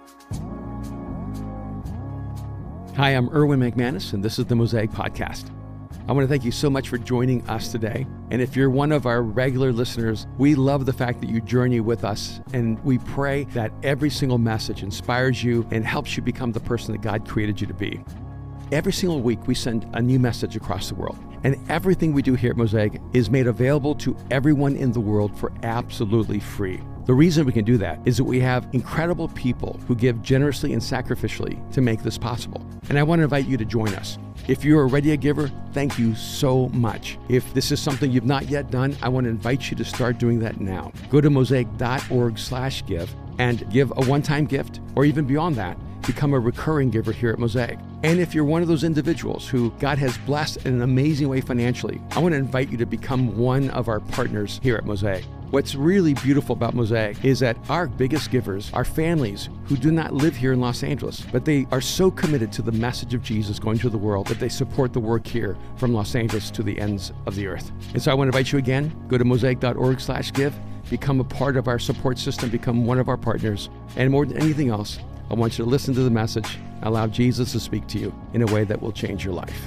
Hi, I'm Erwin McManus, and this is the Mosaic Podcast. I want to thank you so much for joining us today. And if you're one of our regular listeners, we love the fact that you journey with us, and we pray that every single message inspires you and helps you become the person that God created you to be. Every single week, we send a new message across the world, and everything we do here at Mosaic is made available to everyone in the world for absolutely free. The reason we can do that is that we have incredible people who give generously and sacrificially to make this possible. And I want to invite you to join us. If you're already a giver, thank you so much. If this is something you've not yet done, I want to invite you to start doing that now. Go to mosaic.org/give and give a one-time gift, or even beyond that, become a recurring giver here at Mosaic. And if you're one of those individuals who God has blessed in an amazing way financially, I want to invite you to become one of our partners here at Mosaic. What's really beautiful about Mosaic is that our biggest givers are families who do not live here in Los Angeles, but they are so committed to the message of Jesus going to the world that they support the work here from Los Angeles to the ends of the earth. And so I want to invite you again, go to mosaic.org/give, become a part of our support system, become one of our partners. And more than anything else, I want you to listen to the message, allow Jesus to speak to you in a way that will change your life.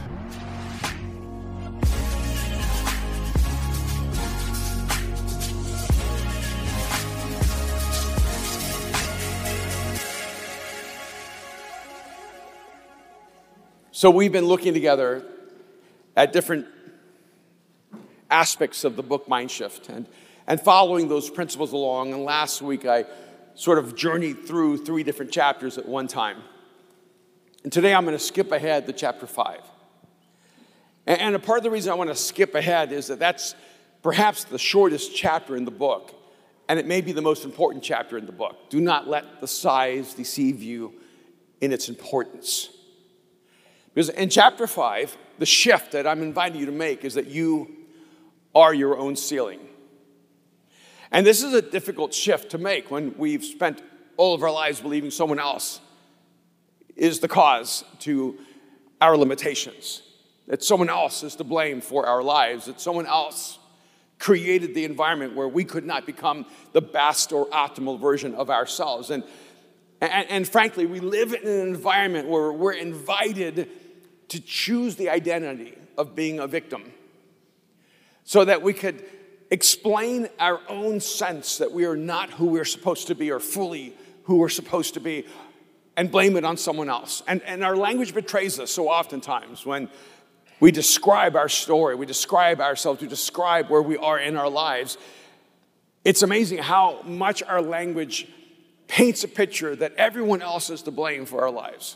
So we've been looking together at different aspects of the book Mind Shift and following those principles along. And last week I sort of journeyed through 3 different chapters at one time. And today I'm going to skip ahead to chapter 5. And a part of the reason I want to skip ahead is that that's perhaps the shortest chapter in the book, and it may be the most important chapter in the book. Do not let the size deceive you in its importance. Because in chapter 5, the shift that I'm inviting you to make is that you are your own ceiling. And this is a difficult shift to make when we've spent all of our lives believing someone else is the cause to our limitations, that someone else is to blame for our lives, that someone else created the environment where we could not become the best or optimal version of ourselves. And frankly, we live in an environment where we're invited to choose the identity of being a victim so that we could explain our own sense that we are not who we're supposed to be or fully who we're supposed to be and blame it on someone else. And our language betrays us so oftentimes when we describe our story, we describe ourselves, we describe where we are in our lives. It's amazing how much our language paints a picture that everyone else is to blame for our lives.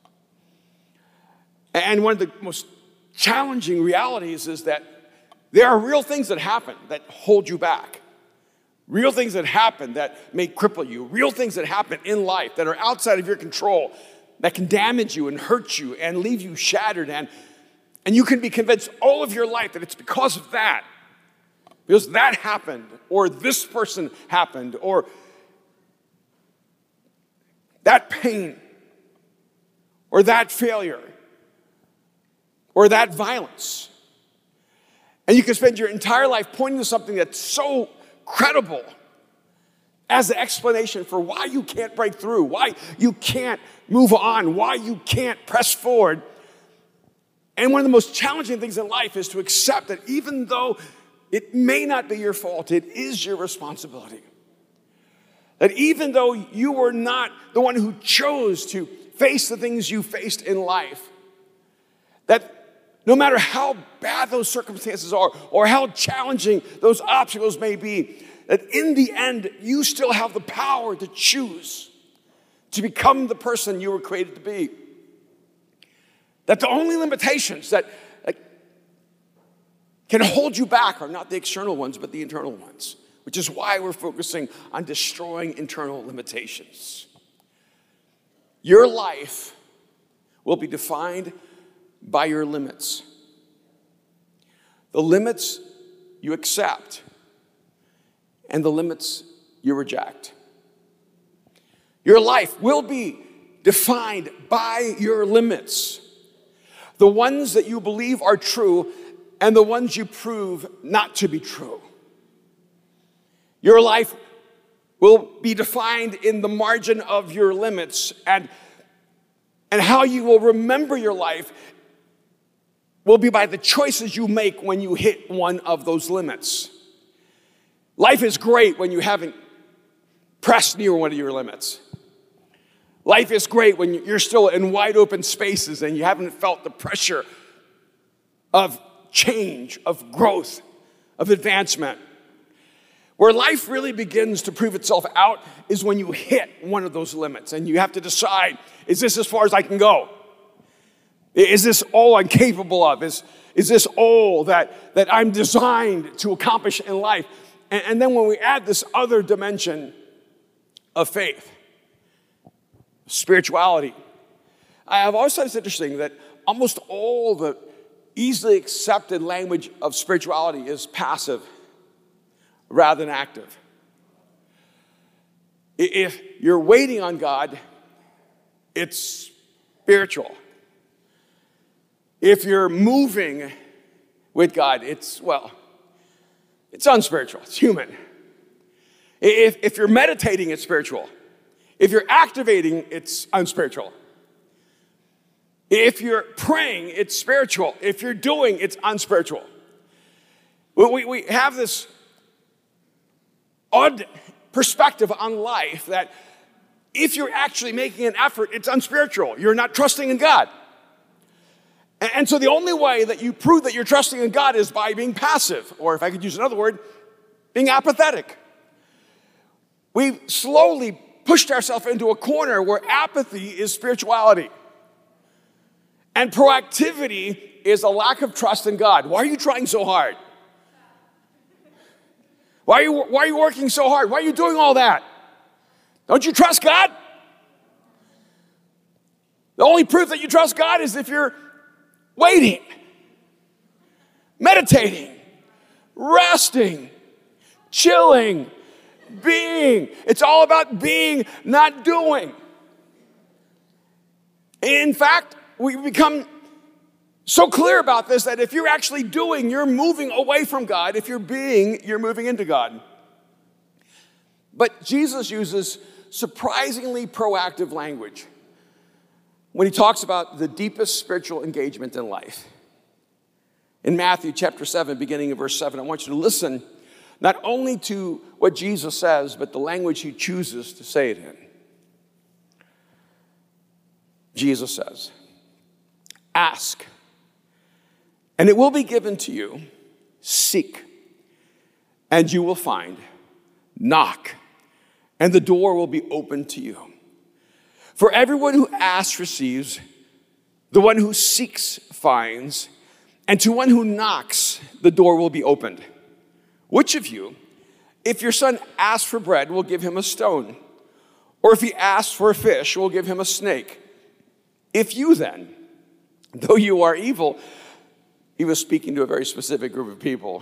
And one of the most challenging realities is that there are real things that happen that hold you back. Real things that happen that may cripple you. Real things that happen in life that are outside of your control that can damage you and hurt you and leave you shattered. And you can be convinced all of your life that it's because of that. Because that happened, or this person happened, or that pain, or that failure, or that violence. And you can spend your entire life pointing to something that's so credible as the explanation for why you can't break through, why you can't move on, why you can't press forward. And one of the most challenging things in life is to accept that even though it may not be your fault, it is your responsibility. That even though you were not the one who chose to face the things you faced in life, that no matter how bad those circumstances are or how challenging those obstacles may be, that in the end, you still have the power to choose to become the person you were created to be. That the only limitations that can hold you back are not the external ones, but the internal ones, which is why we're focusing on destroying internal limitations. Your life will be defined by your limits. The limits you accept and the limits you reject. Your life will be defined by your limits. The ones that you believe are true and the ones you prove not to be true. Your life will be defined in the margin of your limits, and how you will remember your life will be by the choices you make when you hit one of those limits. Life is great when you haven't pressed near one of your limits. Life is great when you're still in wide open spaces and you haven't felt the pressure of change, of growth, of advancement. Where life really begins to prove itself out is when you hit one of those limits and you have to decide, is this as far as I can go? Is this all I'm capable of? Is this all that I'm designed to accomplish in life? And then when we add this other dimension of faith, spirituality, I've always thought it's interesting that almost all the easily accepted language of spirituality is passive rather than active. If you're waiting on God, it's spiritual. If you're moving with God, it's unspiritual, it's human. If you're meditating, it's spiritual. If you're activating, it's unspiritual. If you're praying, it's spiritual. If you're doing, it's unspiritual. We have this odd perspective on life that if you're actually making an effort, it's unspiritual. You're not trusting in God. And so the only way that you prove that you're trusting in God is by being passive, or if I could use another word, being apathetic. We've slowly pushed ourselves into a corner where apathy is spirituality. And proactivity is a lack of trust in God. Why are you trying so hard? Why are you working so hard? Why are you doing all that? Don't you trust God? The only proof that you trust God is if you're waiting, meditating, resting, chilling, being. It's all about being, not doing. In fact, we become so clear about this that if you're actually doing, you're moving away from God. If you're being, you're moving into God. But Jesus uses surprisingly proactive language when he talks about the deepest spiritual engagement in life. In Matthew chapter 7, beginning in verse 7, I want you to listen not only to what Jesus says, but the language he chooses to say it in. Jesus says, "Ask, and it will be given to you. Seek, and you will find. Knock, and the door will be opened to you. For everyone who asks receives, the one who seeks finds, and to one who knocks, the door will be opened. Which of you, if your son asks for bread, will give him a stone? Or if he asks for a fish, will give him a snake? If you then, though you are evil," he was speaking to a very specific group of people,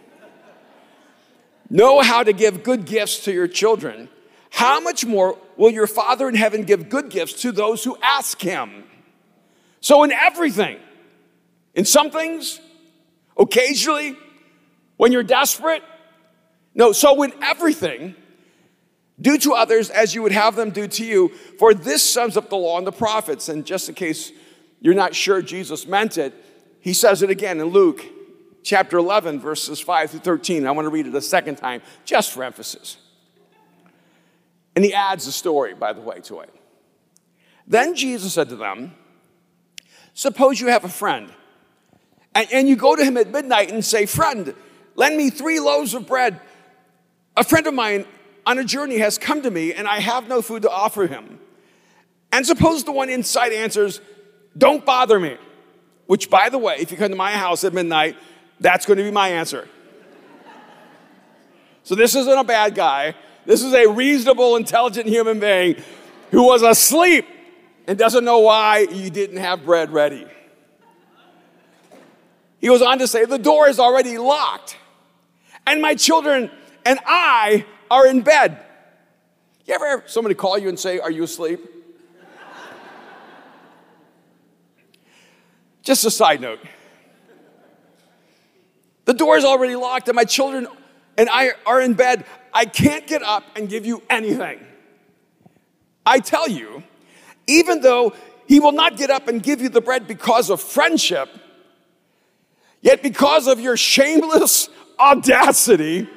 "know how to give good gifts to your children, how much more will your Father in heaven give good gifts to those who ask him?" So in everything, in some things, occasionally, when you're desperate, so in everything, do to others as you would have them do to you, for this sums up the law and the prophets. And just in case you're not sure Jesus meant it, he says it again in Luke chapter 11, verses 5 through 13. I want to read it a second time, just for emphasis. And he adds a story, by the way, to it. "Then Jesus said to them, suppose you have a friend, and you go to him at midnight and say, 'Friend, lend me 3 loaves of bread. A friend of mine on a journey has come to me, and I have no food to offer him.' And suppose the one inside answers, 'Don't bother me,' which, by the way, if you come to my house at midnight, that's going to be my answer. So this isn't a bad guy. This is a reasonable, intelligent human being who was asleep and doesn't know why you didn't have bread ready. He goes on to say, 'The door is already locked, and my children and I are in bed.'" You ever have somebody call you and say, "Are you asleep?" Just a side note. "The door is already locked, and my children and I are in bed. I can't get up and give you anything. I tell you, even though he will not get up and give you the bread because of friendship, yet because of your shameless audacity,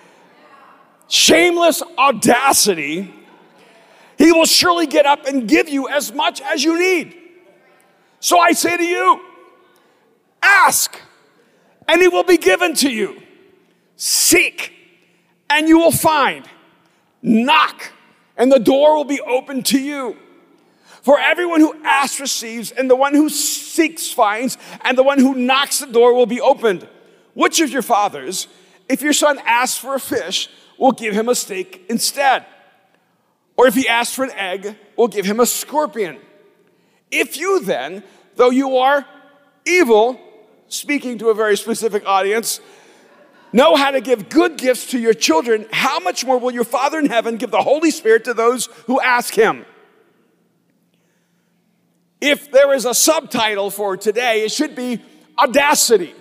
he will surely get up and give you as much as you need. So I say to you, ask, and it will be given to you. Seek, and you will find. Knock, and the door will be opened to you. For everyone who asks receives, and the one who seeks finds, and the one who knocks the door will be opened. Which of your fathers, if your son asks for a fish, will give him a snake instead? Or if he asks for an egg, will give him a scorpion? If you then, though you are evil, speaking to a very specific audience, know how to give good gifts to your children, how much more will your Father in heaven give the Holy Spirit to those who ask him? If there is a subtitle for today, it should be audacity.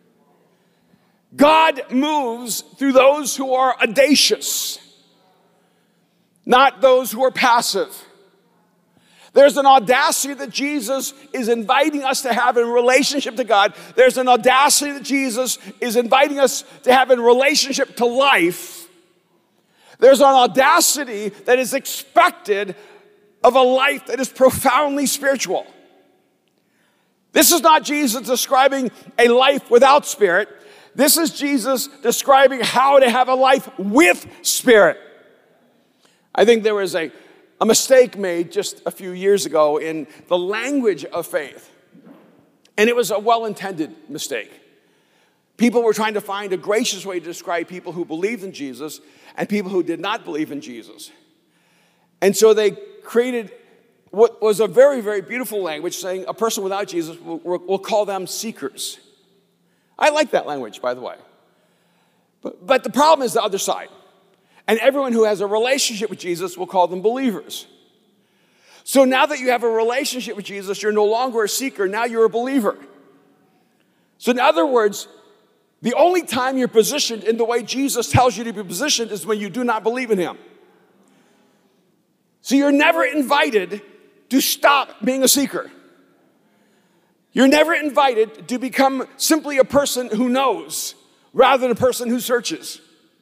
God moves through those who are audacious, not those who are passive. There's an audacity that Jesus is inviting us to have in relationship to God. There's an audacity that Jesus is inviting us to have in relationship to life. There's an audacity that is expected of a life that is profoundly spiritual. This is not Jesus describing a life without spirit. This is Jesus describing how to have a life with spirit. I think there was a mistake made just a few years ago in the language of faith. And it was a well-intended mistake. People were trying to find a gracious way to describe people who believed in Jesus and people who did not believe in Jesus. And so they created what was a very, very beautiful language, saying a person without Jesus, we'll call them seekers. I like that language, by the way. But the problem is the other side. And everyone who has a relationship with Jesus will call them believers. So now that you have a relationship with Jesus, you're no longer a seeker, now you're a believer. So in other words, the only time you're positioned in the way Jesus tells you to be positioned is when you do not believe in him. So you're never invited to stop being a seeker. You're never invited to become simply a person who knows rather than a person who searches.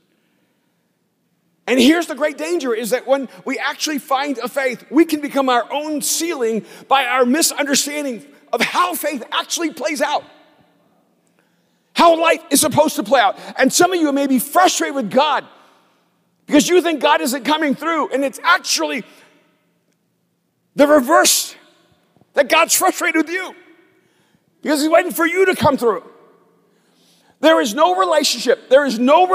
And here's the great danger is that when we actually find a faith, we can become our own ceiling by our misunderstanding of how faith actually plays out. How life is supposed to play out. And some of you may be frustrated with God because you think God isn't coming through, and it's actually the reverse, that God's frustrated with you because he's waiting for you to come through. There is no relationship that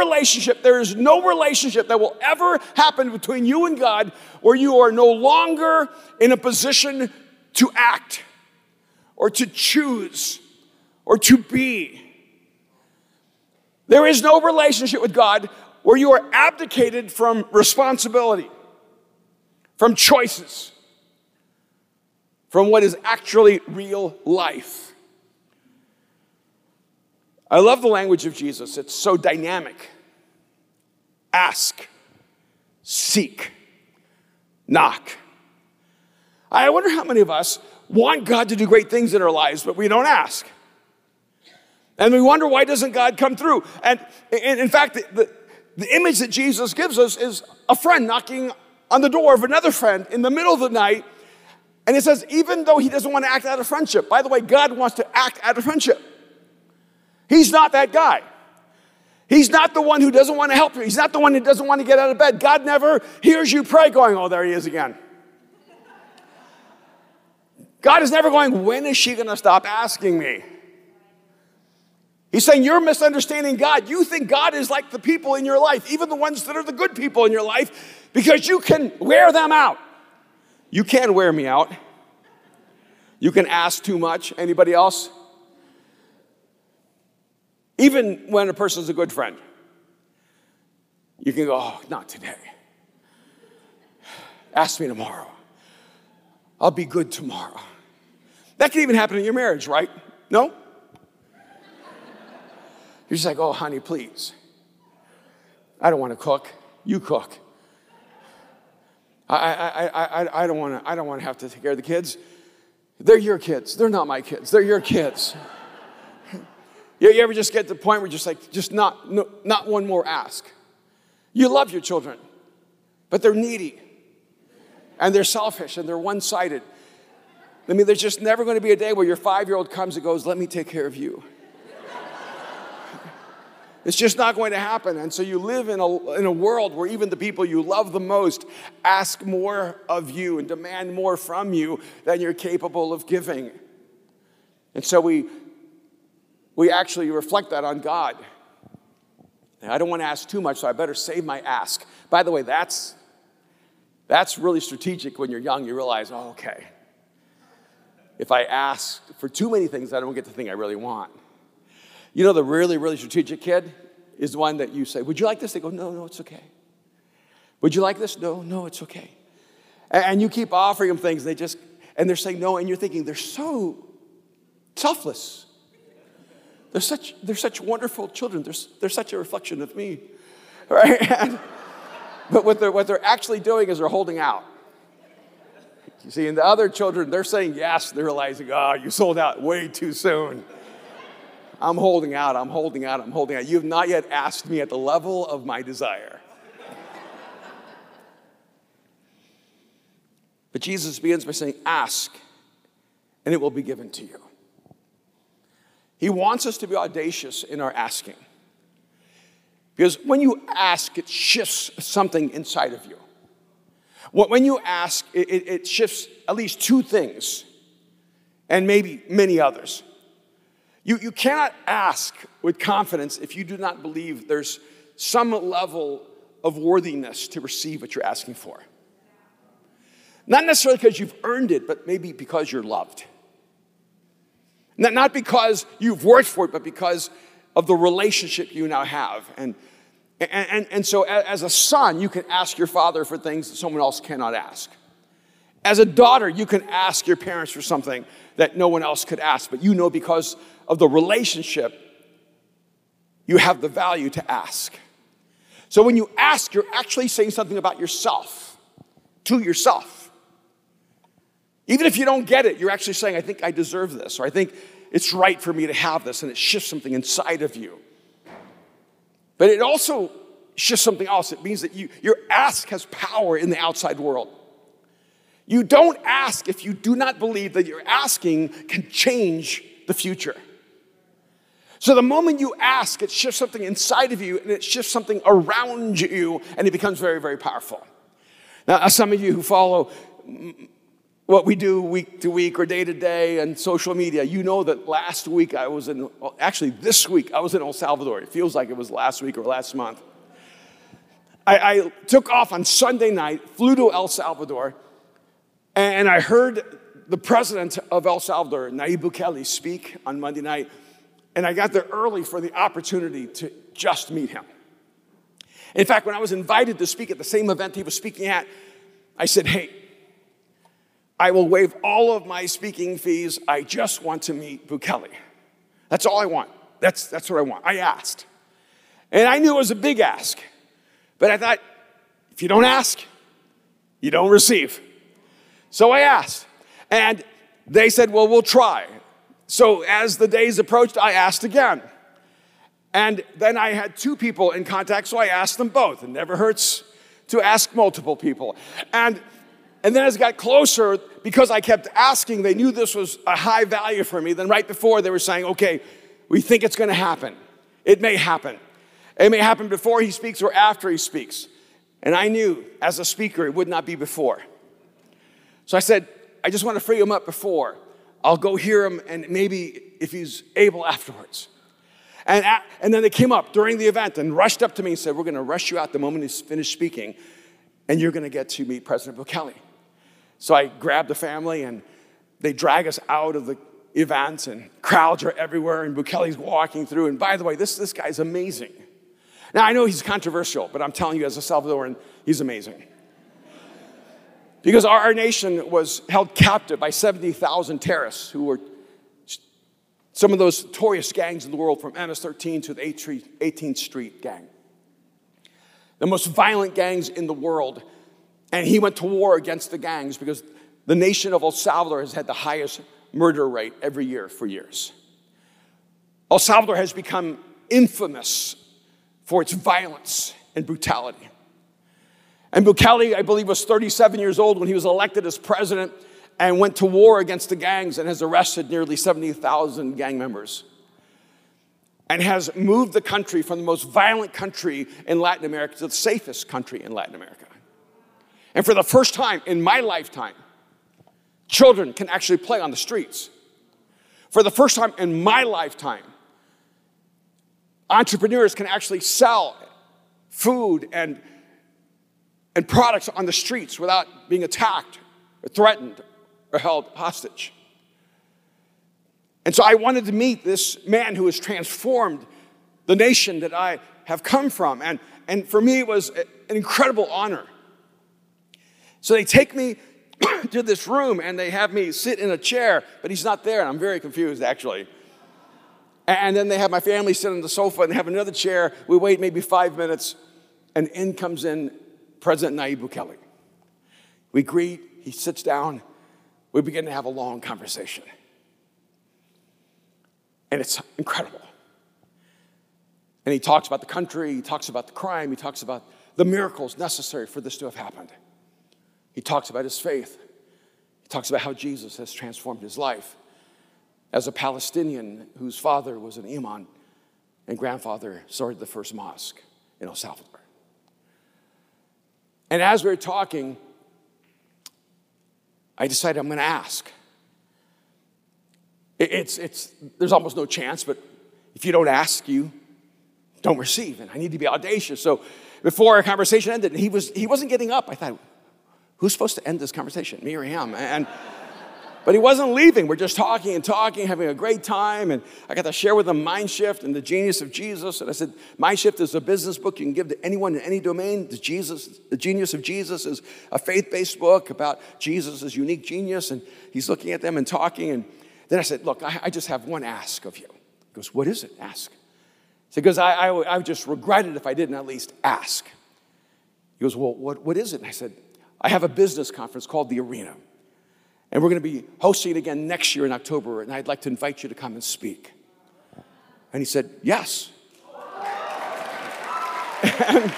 will ever happen between you and God where you are no longer in a position to act or to choose or to be. There is no relationship with God where you are abdicated from responsibility, from choices, from what is actually real life. I love the language of Jesus. It's so dynamic. Ask, seek, knock. I wonder how many of us want God to do great things in our lives, but we don't ask. And we wonder, why doesn't God come through? And in fact, the image that Jesus gives us is a friend knocking on the door of another friend in the middle of the night. And it says, even though he doesn't want to act out of friendship. By the way, God wants to act out of friendship. He's not that guy. He's not the one who doesn't want to help you. He's not the one who doesn't want to get out of bed. God never hears you pray going, oh, there he is again. God is never going, when is she going to stop asking me? He's saying, you're misunderstanding God. You think God is like the people in your life, even the ones that are the good people in your life, because you can wear them out. You can wear me out. You can ask too much. Anybody else? Even when a person's a good friend, you can go, oh, not today. Ask me tomorrow. I'll be good tomorrow. That can even happen in your marriage, right? No? You're just like, oh, honey, please. I don't want to cook. You cook. I don't want to have to take care of the kids. They're your kids. They're not my kids. They're your kids. You ever just get to the point where you're just not one more ask? You love your children, but they're needy, and they're selfish, and they're one-sided. I mean, there's just never going to be a day where your 5-year-old comes and goes, let me take care of you. It's just not going to happen. And so you live in a world where even the people you love the most ask more of you and demand more from you than you're capable of giving. And so we actually reflect that on God. Now, I don't want to ask too much, so I better save my ask. By the way, that's really strategic when you're young. You realize, oh, okay, if I ask for too many things, I don't get the thing I really want. You know, the really, really strategic kid is the one that you say, would you like this? They go, no, it's okay. Would you like this? No, it's okay. And you keep offering them things, and they're saying no, and you're thinking, they're so selfless. They're such wonderful children. They're such a reflection of me, right? But what they're actually doing is they're holding out. You see, and the other children, they're saying yes. They're realizing, you sold out way too soon. I'm holding out. You have not yet asked me at the level of my desire. But Jesus begins by saying, ask, and it will be given to you. He wants us to be audacious in our asking. Because when you ask, it shifts something inside of you. When you ask, it shifts at least two things, and maybe many others. You cannot ask with confidence if you do not believe there's some level of worthiness to receive what you're asking for. Not necessarily because you've earned it, but maybe because you're loved. Not because you've worked for it, but because of the relationship you now have. And so as a son, you can ask your father for things that someone else cannot ask. As a daughter, you can ask your parents for something that no one else could ask, but you know because of the relationship, you have the value to ask. So when you ask, you're actually saying something about yourself, to yourself. Even if you don't get it, you're actually saying, I think I deserve this, or I think it's right for me to have this, and it shifts something inside of you. But it also shifts something else. It means that your ask has power in the outside world. You don't ask if you do not believe that your asking can change the future. So the moment you ask, it shifts something inside of you, and it shifts something around you, and it becomes very, very powerful. Now, some of you who follow what we do week to week or day to day on social media, you know that this week I was in El Salvador. It feels like it was last week or last month. I took off on Sunday night, flew to El Salvador, and I heard the president of El Salvador, Nayib Bukele, speak on Monday night, and I got there early for the opportunity to just meet him. In fact, when I was invited to speak at the same event he was speaking at, I said, hey, I will waive all of my speaking fees. I just want to meet Bukele. That's all I want. That's what I want. I asked. And I knew it was a big ask. But I thought, if you don't ask, you don't receive. So I asked. And they said, well, we'll try. So as the days approached, I asked again. And then I had two people in contact, so I asked them both. It never hurts to ask multiple people. And then as it got closer, because I kept asking, they knew this was a high value for me. Then right before, they were saying, okay, we think it's going to happen. It may happen. It may happen before he speaks or after he speaks. And I knew, as a speaker, it would not be before. So I said, I just want to free him up before. I'll go hear him, and maybe if he's able afterwards. And then they came up during the event and rushed up to me and said, we're going to rush you out the moment he's finished speaking, and you're going to get to meet President Bukele. So I grabbed the family, and they drag us out of the event, and crowds are everywhere, and Bukele's walking through. And by the way, this guy's amazing. Now, I know he's controversial, but I'm telling you, as a Salvadoran, he's amazing. Because our nation was held captive by 70,000 terrorists who were some of those notorious gangs in the world, from MS-13 to the 18th Street gang. the most violent gangs in the world. And he went to war against the gangs because the nation of El Salvador has had the highest murder rate every year for years. El Salvador has become infamous for its violence and brutality. And Bukele, I believe, was 37 years old when he was elected as president and went to war against the gangs and has arrested nearly 70,000 gang members. And has moved the country from the most violent country in Latin America to the safest country in Latin America. And for the first time in my lifetime, children can actually play on the streets. For the first time in my lifetime, entrepreneurs can actually sell food and products on the streets without being attacked or threatened or held hostage. And so I wanted to meet this man who has transformed the nation that I have come from. And for me, it was an incredible honor. So they take me to this room and they have me sit in a chair, but he's not there, and I'm very confused, actually. And then they have my family sit on the sofa and they have another chair. We wait maybe 5 minutes, and in comes in President Nayib Bukele. We greet, he sits down, we begin to have a long conversation. And it's incredible. And he talks about the country, he talks about the crime, he talks about the miracles necessary for this to have happened. He talks about his faith. He talks about how Jesus has transformed his life as a Palestinian whose father was an imam and grandfather started the first mosque in El Salvador. And as we were talking, I decided I'm going to ask. There's almost no chance, but if you don't ask, you don't receive. And I need to be audacious. So before our conversation ended, he wasn't getting up. I thought, who's supposed to end this conversation, me or him? But he wasn't leaving. We're just talking and talking, having a great time. And I got to share with him Mind Shift and the Genius of Jesus. And I said, Mind Shift is a business book you can give to anyone in any domain. The Genius of Jesus is a faith-based book about Jesus' unique genius. And he's looking at them and talking. And then I said, look, I just have one ask of you. He goes, what is it? Ask. I said, because I would just regret it if I didn't at least ask. He goes, well, what is it? And I said, I have a business conference called The Arena. And we're going to be hosting it again next year in October, and I'd like to invite you to come and speak. And he said, yes. And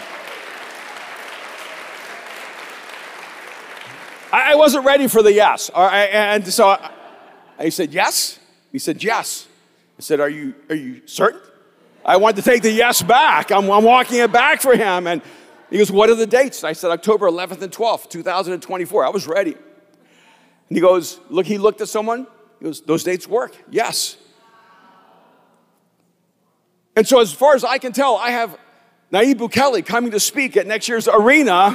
I wasn't ready for the yes. And so I said, yes? He said, yes. I said, are you certain? I wanted to take the yes back. I'm walking it back for him. And he goes, what are the dates? And I said, October 11th and 12th, 2024. I was ready. And he goes, he looked at someone. He goes, those dates work? Yes. And so as far as I can tell, I have Nayib Bukele coming to speak at next year's Arena.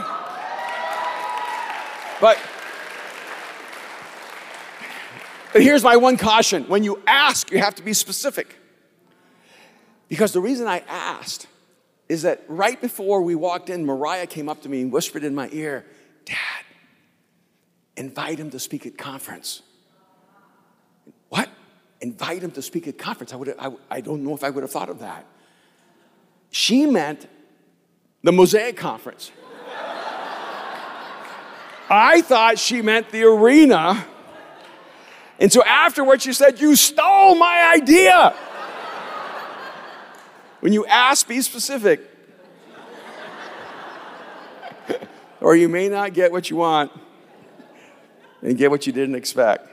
But here's my one caution. When you ask, you have to be specific. Because the reason I asked is that right before we walked in, Mariah came up to me and whispered in my ear, Dad, invite him to speak at conference. What? Invite him to speak at conference? I don't know if I would have thought of that. She meant the Mosaic Conference. I thought she meant the Arena. And so afterwards she said, you stole my idea. When you ask, be specific. Or you may not get what you want and get what you didn't expect.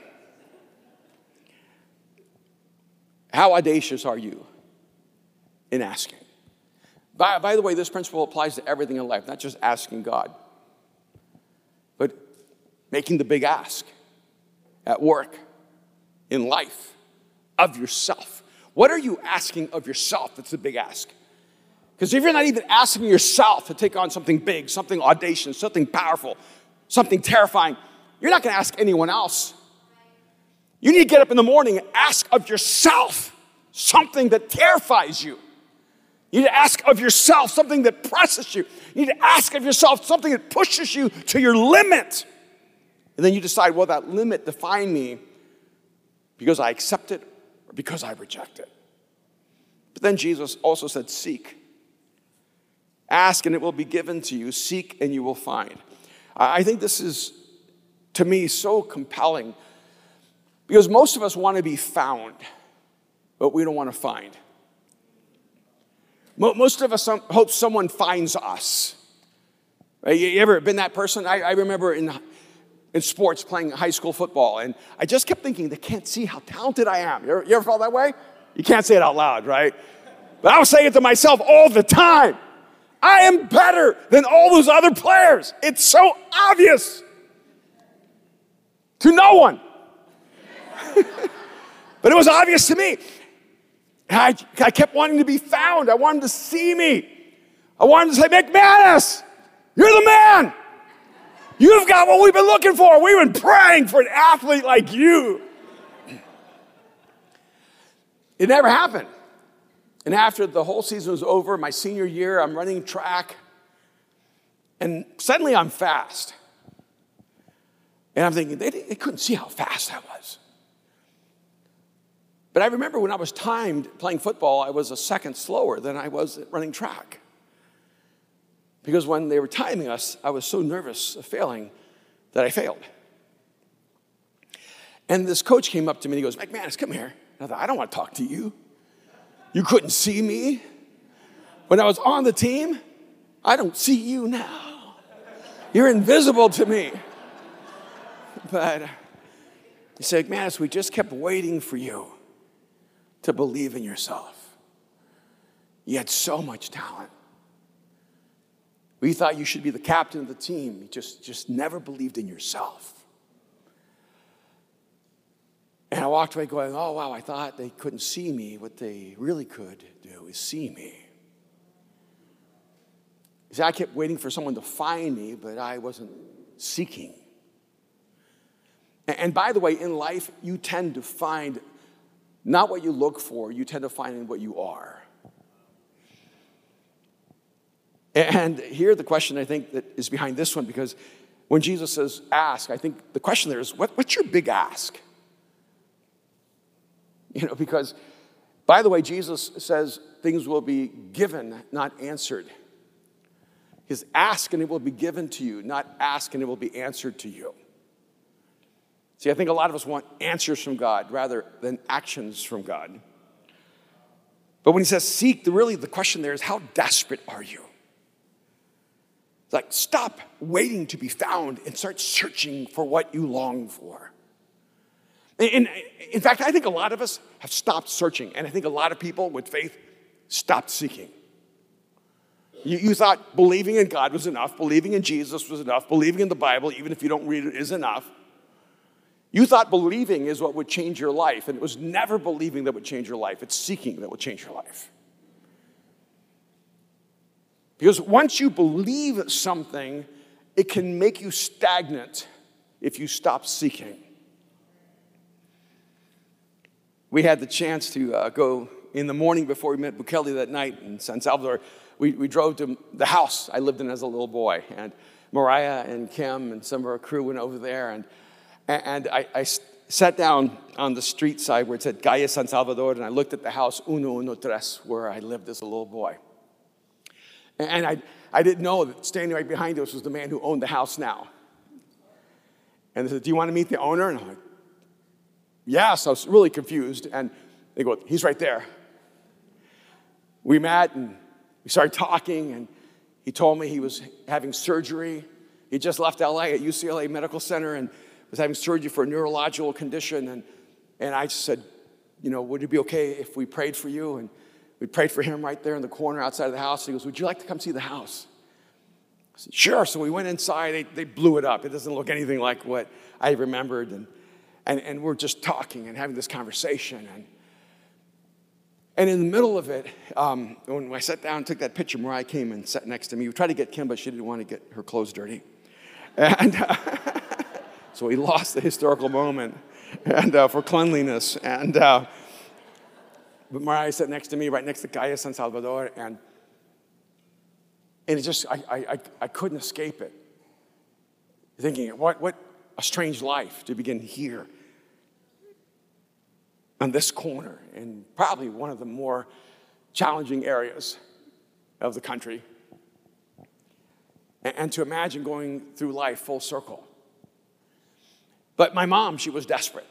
How audacious are you in asking? By the way, this principle applies to everything in life, not just asking God, but making the big ask at work, in life, of yourself. What are you asking of yourself that's the big ask? Because if you're not even asking yourself to take on something big, something audacious, something powerful, something terrifying, you're not going to ask anyone else. You need to get up in the morning and ask of yourself something that terrifies you. You need to ask of yourself something that presses you. You need to ask of yourself something that pushes you to your limit. And then you decide, well, that limit defined me because I accept it or because I reject it. But then Jesus also said, seek. Ask and it will be given to you. Seek and you will find. I think this is, to me, so compelling because most of us want to be found, but we don't want to find. Most of us hope someone finds us. You ever been that person? I remember in sports playing high school football, and I just kept thinking, they can't see how talented I am. You ever felt that way? You can't say it out loud, right? But I was saying it to myself all the time. I am better than all those other players. It's so obvious to no one. But it was obvious to me. I kept wanting to be found. I wanted to see me. I wanted to say, McManus, you're the man. You've got what we've been looking for. We've been praying for an athlete like you. It never happened. And after the whole season was over, my senior year, I'm running track. And suddenly I'm fast. And I'm thinking, they couldn't see how fast I was. But I remember when I was timed playing football, I was a second slower than I was at running track. Because when they were timing us, I was so nervous of failing that I failed. And this coach came up to me and he goes, McManus, come here. And I thought, I don't want to talk to you. You couldn't see me when I was on the team. I don't see you now. You're invisible to me. But he said, McManus, we just kept waiting for you to believe in yourself. You had so much talent. We thought you should be the captain of the team. You just never believed in yourself. And I walked away going, oh, wow, I thought they couldn't see me. What they really could do is see me. See, I kept waiting for someone to find me, but I wasn't seeking. And by the way, in life, you tend to find not what you look for, you tend to find what you are. And here the question I think that is behind this one, because when Jesus says ask, I think the question there is, what's your big ask? You know, because, by the way, Jesus says things will be given, not answered. His ask and it will be given to you, not ask and it will be answered to you. See, I think a lot of us want answers from God rather than actions from God. But when he says seek, the question there is, how desperate are you? It's like, stop waiting to be found and start searching for what you long for. In fact, I think a lot of us have stopped searching, and I think a lot of people with faith stopped seeking. You thought believing in God was enough, believing in Jesus was enough, believing in the Bible, even if you don't read it, is enough. You thought believing is what would change your life, and it was never believing that would change your life. It's seeking that would change your life. Because once you believe something, it can make you stagnant if you stop seeking. We had the chance to go in the morning before we met Bukele that night in San Salvador. We drove to the house I lived in as a little boy. And Mariah and Kim and some of our crew went over there. And I sat down on the street side where it said Calle San Salvador. And I looked at the house 113 where I lived as a little boy. And I didn't know that standing right behind us was the man who owned the house now. And they said, do you want to meet the owner? And I'm like, yes. I was really confused. And they go, he's right there. We met and we started talking. And he told me he was having surgery. He just left LA at UCLA Medical Center and was having surgery for a neurological condition. And I just said, you know, would it be okay if we prayed for you? And we prayed for him right there in the corner outside of the house. He goes, would you like to come see the house? I said, sure. So we went inside. They blew it up. It doesn't look anything like what I remembered. And we're just talking and having this conversation. And in the middle of it, when I sat down and took that picture, Mariah came and sat next to me. We tried to get Kim, but she didn't want to get her clothes dirty. And so we lost the historical moment and for cleanliness. But Mariah sat next to me, right next to Calle San Salvador, and it just, I couldn't escape it. Thinking, what a strange life to begin here on this corner in probably one of the more challenging areas of the country. and to imagine going through life full circle. But my mom, she was desperate.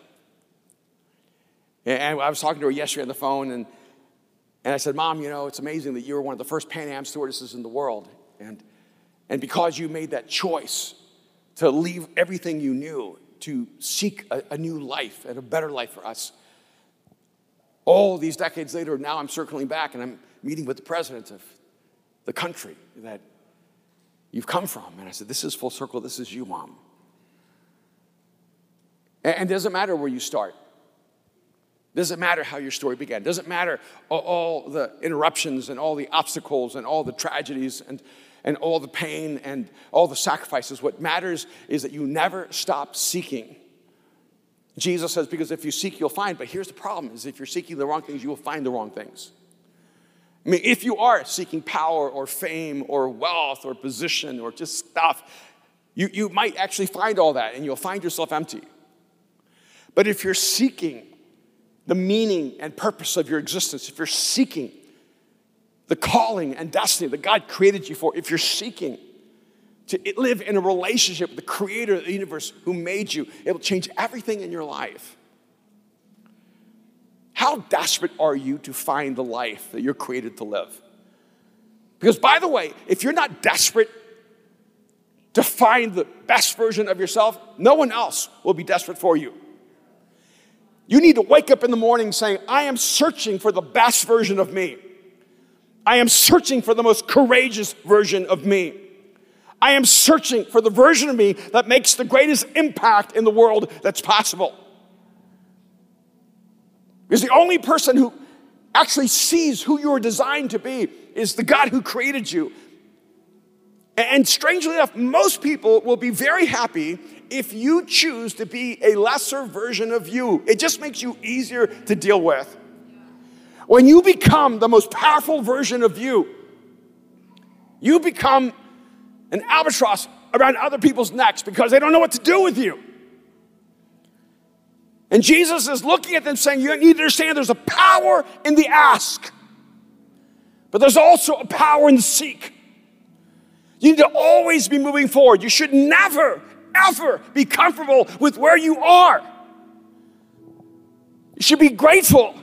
And I was talking to her yesterday on the phone, and I said, Mom, you know, it's amazing that you were one of the first Pan Am stewardesses in the world. And because you made that choice to leave everything you knew to seek a new life and a better life for us, all these decades later, now I'm circling back and I'm meeting with the president of the country that you've come from. And I said, this is full circle. This is you, Mom. And it doesn't matter where you start. Doesn't matter how your story began. Doesn't matter all the interruptions and all the obstacles and all the tragedies and all the pain and all the sacrifices. What matters is that you never stop seeking. Jesus says, because if you seek, you'll find. But here's the problem, is if you're seeking the wrong things, you will find the wrong things. I mean, if you are seeking power or fame or wealth or position or just stuff, you might actually find all that and you'll find yourself empty. But if you're seeking the meaning and purpose of your existence, if you're seeking the calling and destiny that God created you for, if you're seeking to live in a relationship with the creator of the universe who made you, it will change everything in your life. How desperate are you to find the life that you're created to live? Because, by the way, if you're not desperate to find the best version of yourself, no one else will be desperate for you. You need to wake up in the morning saying, I am searching for the best version of me. I am searching for the most courageous version of me. I am searching for the version of me that makes the greatest impact in the world that's possible. Because the only person who actually sees who you are designed to be is the God who created you. And strangely enough, most people will be very happy if you choose to be a lesser version of you. It just makes you easier to deal with. When you become the most powerful version of you, you become an albatross around other people's necks because they don't know what to do with you. And Jesus is looking at them saying, you need to understand there's a power in the ask, but there's also a power in the seek. You need to always be moving forward. You should never, ever be comfortable with where you are. You should be grateful.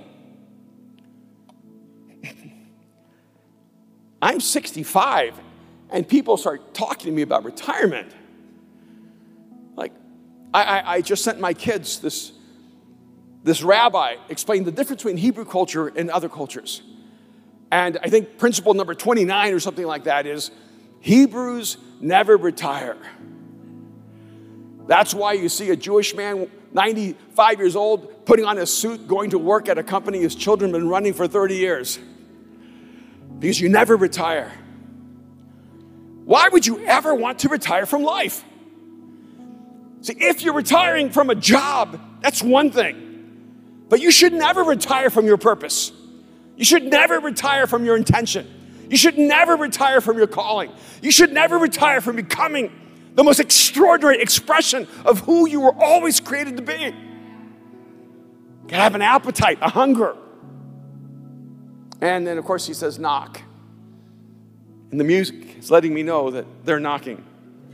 I'm 65, and people start talking to me about retirement. Like, I just sent my kids this rabbi explained the difference between Hebrew culture and other cultures. And I think principle number 29 or something like that is, Hebrews never retire. That's why you see a Jewish man, 95 years old, putting on a suit, going to work at a company his children have been running for 30 years. Because you never retire. Why would you ever want to retire from life? See, if you're retiring from a job, that's one thing. But you should never retire from your purpose. You should never retire from your intention. You should never retire from your calling. You should never retire from becoming the most extraordinary expression of who you were always created to be. You gotta have an appetite, a hunger. And then, of course, he says, knock. And the music is letting me know that they're knocking.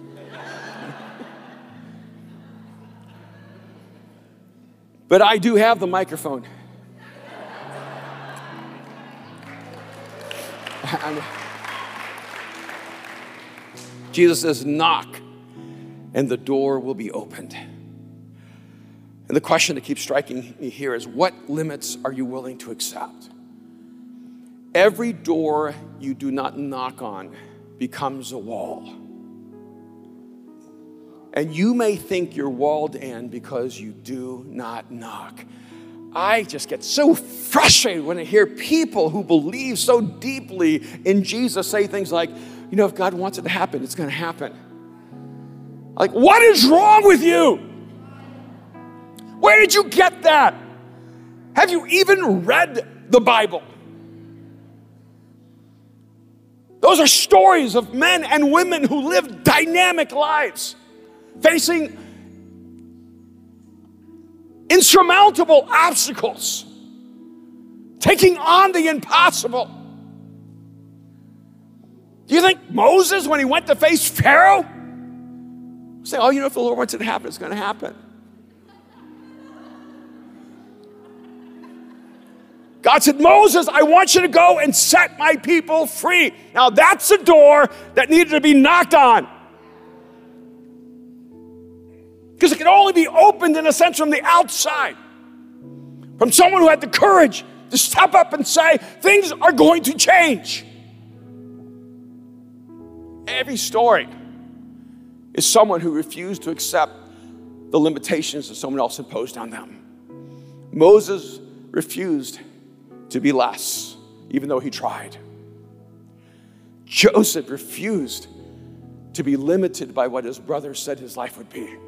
But I do have the microphone. Jesus says, knock, and the door will be opened. And the question that keeps striking me here is, what limits are you willing to accept? Every door you do not knock on becomes a wall. And you may think you're walled in because you do not knock. I just get so frustrated when I hear people who believe so deeply in Jesus say things like, you know, if God wants it to happen, it's going to happen. Like, what is wrong with you? Where did you get that? Have you even read the Bible? Those are stories of men and women who lived dynamic lives, facing insurmountable obstacles, taking on the impossible. Do you think Moses, when he went to face Pharaoh, say, oh, if the Lord wants it to happen, it's going to happen? God said, Moses, I want you to go and set my people free. Now that's a door that needed to be knocked on. Because it could only be opened, in a sense, from the outside. From someone who had the courage to step up and say, things are going to change. Every story is someone who refused to accept the limitations that someone else imposed on them. Moses refused to be less, even though he tried. Joseph refused to be limited by what his brothers said his life would be.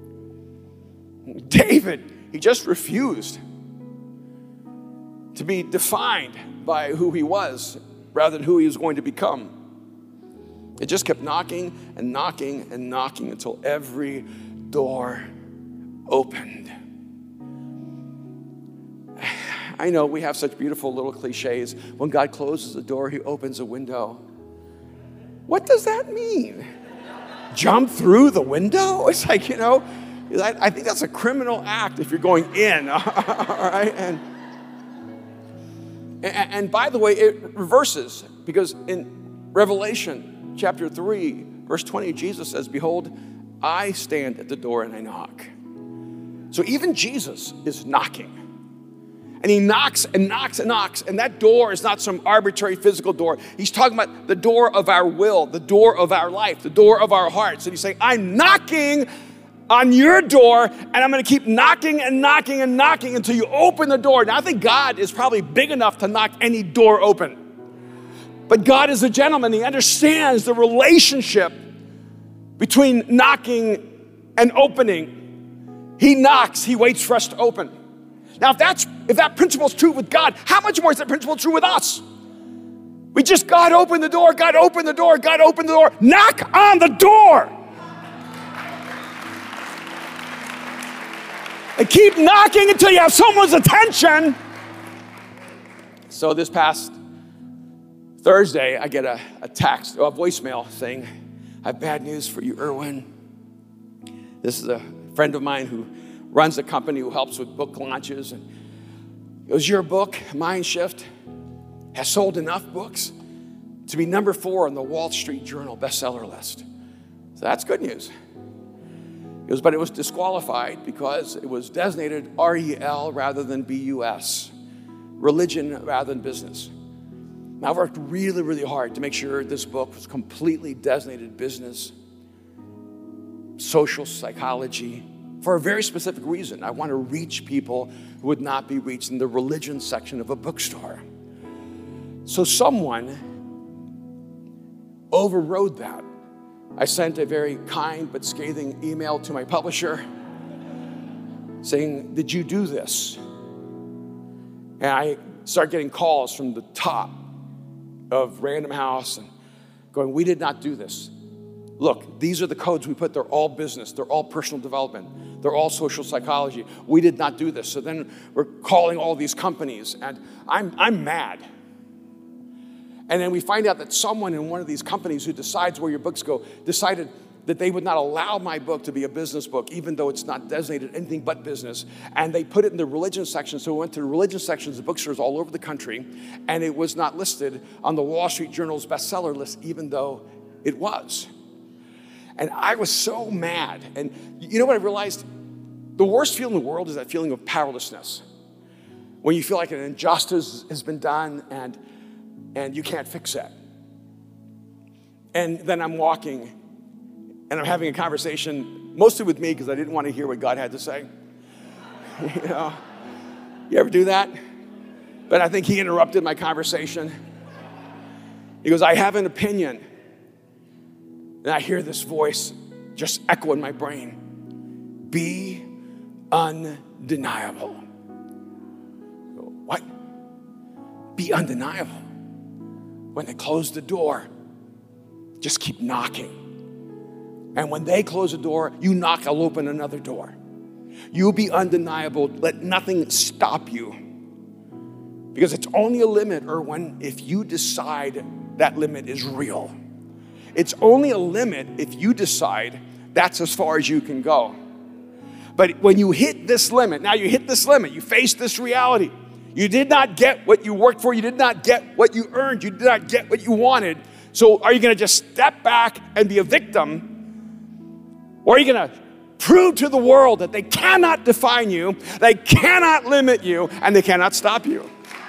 David, he just refused to be defined by who he was rather than who he was going to become. It just kept knocking and knocking and knocking until every door opened. I know we have such beautiful little cliches. When God closes a door, he opens a window. What does that mean? Jump through the window? It's like, I think that's a criminal act if you're going in, all right? And by the way, it reverses, because in Revelation chapter 3, verse 20, Jesus says, behold, I stand at the door and I knock. So even Jesus is knocking. And he knocks and knocks and knocks. And that door is not some arbitrary physical door. He's talking about the door of our will, the door of our life, the door of our hearts. And he's saying, I'm knocking on your door, and I'm going to keep knocking and knocking and knocking until you open the door. Now, I think God is probably big enough to knock any door open. But God is a gentleman. He understands the relationship between knocking and opening. He knocks. He waits for us to open. Now, if that principle is true with God, how much more is that principle true with us? God opened the door, God opened the door, God opened the door. Knock on the door. And keep knocking until you have someone's attention. So this past Thursday, I get a text or a voicemail saying, I have bad news for you, Erwin. This is a friend of mine who runs a company who helps with book launches. And it was your book, Mind Shift, has sold enough books to be number 4 on the Wall Street Journal bestseller list. So that's good news. But it was disqualified because it was designated REL rather than BUS, religion rather than business. Now, I've worked really, really hard to make sure this book was completely designated business, social psychology, for a very specific reason. I want to reach people who would not be reached in the religion section of a bookstore. So someone overrode that. I sent a very kind but scathing email to my publisher saying, did you do this? And I started getting calls from the top of Random House and going, we did not do this. Look, these are the codes we put. They're all business. They're all personal development. They're all social psychology. We did not do this. So then we're calling all these companies, and I'm mad. And then we find out that someone in one of these companies who decides where your books go decided that they would not allow my book to be a business book, even though it's not designated anything but business. And they put it in the religion section. So we went to the religion sections of bookstores all over the country, and it was not listed on the Wall Street Journal's bestseller list, even though it was. And I was so mad. And you know what I realized? The worst feeling in the world is that feeling of powerlessness. When you feel like an injustice has been done and you can't fix it. And then I'm walking and I'm having a conversation, mostly with me because I didn't want to hear what God had to say. You ever do that? But I think he interrupted my conversation. He goes, I have an opinion. And I hear this voice just echo in my brain. Be undeniable. What? Be undeniable. When they close the door, just keep knocking. And when they close the door, you knock, I'll open another door. You be undeniable. Let nothing stop you. Because it's only a limit, Erwin, if you decide that limit is real. It's only a limit if you decide that's as far as you can go. But when you hit this limit, now you hit this limit, you face this reality. You did not get what you worked for. You did not get what you earned. You did not get what you wanted. So are you going to just step back and be a victim? Or are you going to prove to the world that they cannot define you, they cannot limit you, and they cannot stop you?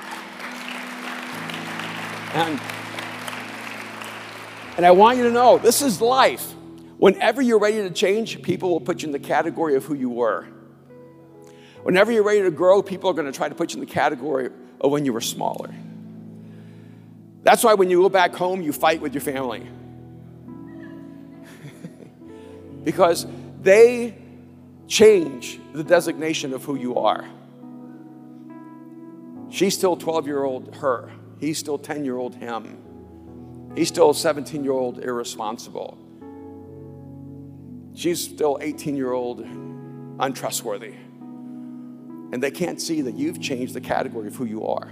And I want you to know, this is life. Whenever you're ready to change, people will put you in the category of who you were. Whenever you're ready to grow, people are going to try to put you in the category of when you were smaller. That's why when you go back home, you fight with your family. Because they change the designation of who you are. She's still 12-year-old her. He's still 10-year-old him. He's still 17-year-old irresponsible. She's still 18-year-old untrustworthy. And they can't see that you've changed the category of who you are.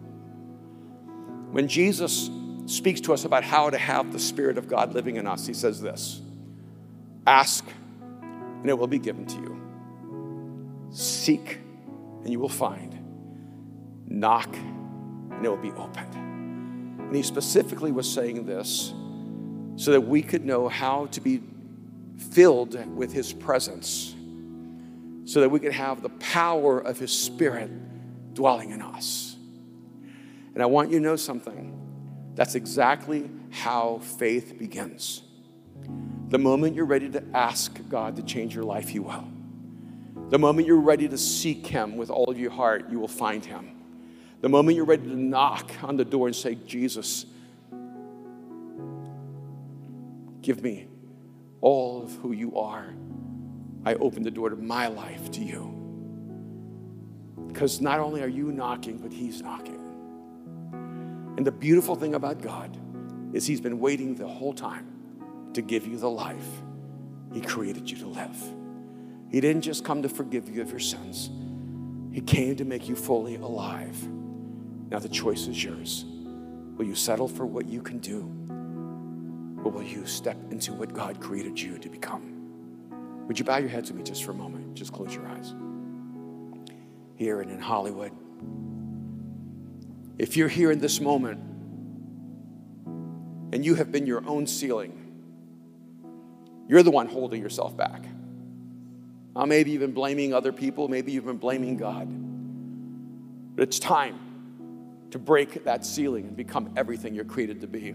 When Jesus speaks to us about how to have the Spirit of God living in us, he says this: ask, and it will be given to you. Seek, and you will find. Knock, and it will be opened. And he specifically was saying this so that we could know how to be filled with his presence, so that we could have the power of his Spirit dwelling in us. And I want you to know something. That's exactly how faith begins. The moment you're ready to ask God to change your life, he will. The moment you're ready to seek him with all of your heart, you will find him. The moment you're ready to knock on the door and say, Jesus, give me all of who you are, I open the door to my life to you. Because not only are you knocking, but he's knocking. And the beautiful thing about God is he's been waiting the whole time to give you the life he created you to live. He didn't just come to forgive you of your sins. He came to make you fully alive. Now the choice is yours. Will you settle for what you can do? Or will you step into what God created you to become? Would you bow your heads with me just for a moment? Just close your eyes. Here and in Hollywood, if you're here in this moment and you have been your own ceiling, you're the one holding yourself back. Maybe you've been blaming other people. Maybe you've been blaming God. But it's time to break that ceiling and become everything you're created to be.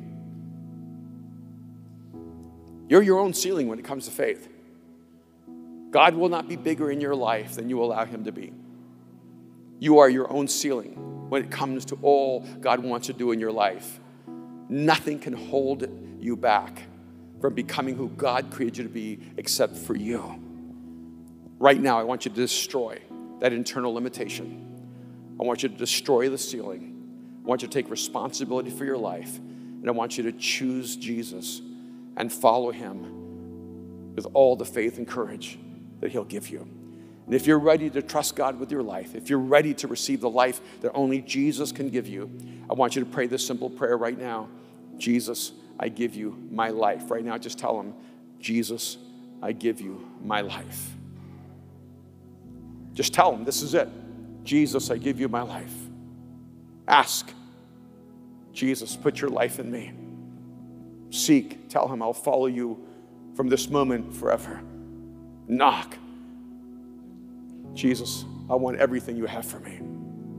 You're your own ceiling when it comes to faith. God will not be bigger in your life than you allow him to be. You are your own ceiling when it comes to all God wants to do in your life. Nothing can hold you back from becoming who God created you to be except for you. Right now, I want you to destroy that internal limitation. I want you to destroy the ceiling. I want you to take responsibility for your life. And I want you to choose Jesus and follow him with all the faith and courage that he'll give you. And if you're ready to trust God with your life, if you're ready to receive the life that only Jesus can give you, I want you to pray this simple prayer right now. Jesus, I give you my life. Right now, just tell him, Jesus, I give you my life. Just tell him, this is it. Jesus, I give you my life. Ask. Jesus, put your life in me. Seek. Tell him, I'll follow you from this moment forever. Knock. Jesus, I want everything you have for me.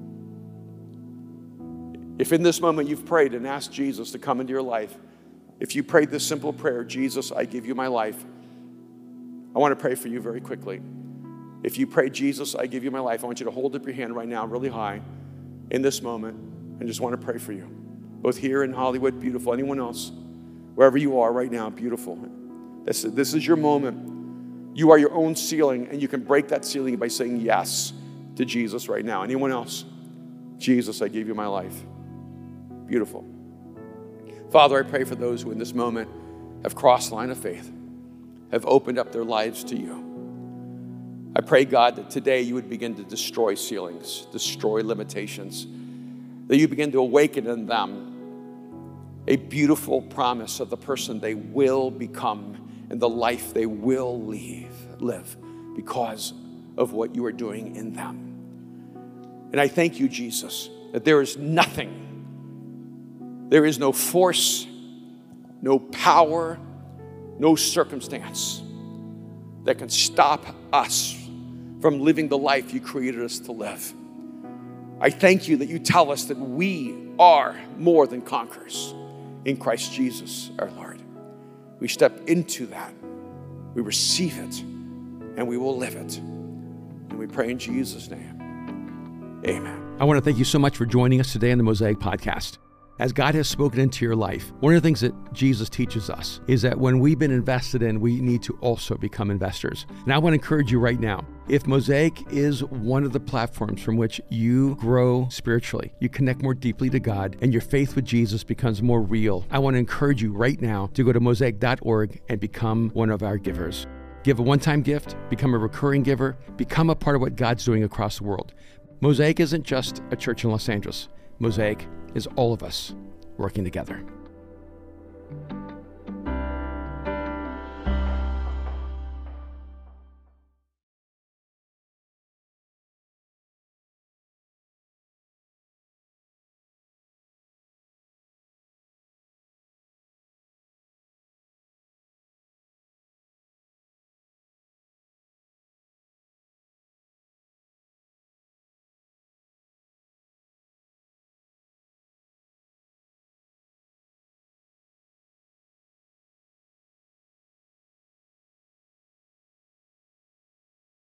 If in this moment you've prayed and asked Jesus to come into your life, if you prayed this simple prayer, Jesus, I give you my life, I want to pray for you very quickly. If you pray, Jesus, I give you my life, I want you to hold up your hand right now really high in this moment and just want to pray for you. Both here in Hollywood, beautiful. Anyone else, wherever you are right now, beautiful. This is your moment. You are your own ceiling, and you can break that ceiling by saying yes to Jesus right now. Anyone else? Jesus, I give you my life. Beautiful. Father, I pray for those who in this moment have crossed the line of faith, have opened up their lives to you. I pray, God, that today you would begin to destroy ceilings, destroy limitations, that you begin to awaken in them a beautiful promise of the person they will become and the life they will live because of what you are doing in them. And I thank you, Jesus, that there is nothing, there is no force, no power, no circumstance that can stop us from living the life you created us to live. I thank you that you tell us that we are more than conquerors in Christ Jesus, our Lord. We step into that, we receive it, and we will live it. And we pray in Jesus' name, amen. I want to thank you so much for joining us today on the Mosaic Podcast. As God has spoken into your life, one of the things that Jesus teaches us is that when we've been invested in, we need to also become investors. And I want to encourage you right now, if Mosaic is one of the platforms from which you grow spiritually, you connect more deeply to God, and your faith with Jesus becomes more real, I want to encourage you right now to go to mosaic.org and become one of our givers. Give a one-time gift, become a recurring giver, become a part of what God's doing across the world. Mosaic isn't just a church in Los Angeles. Mosaic is all of us working together.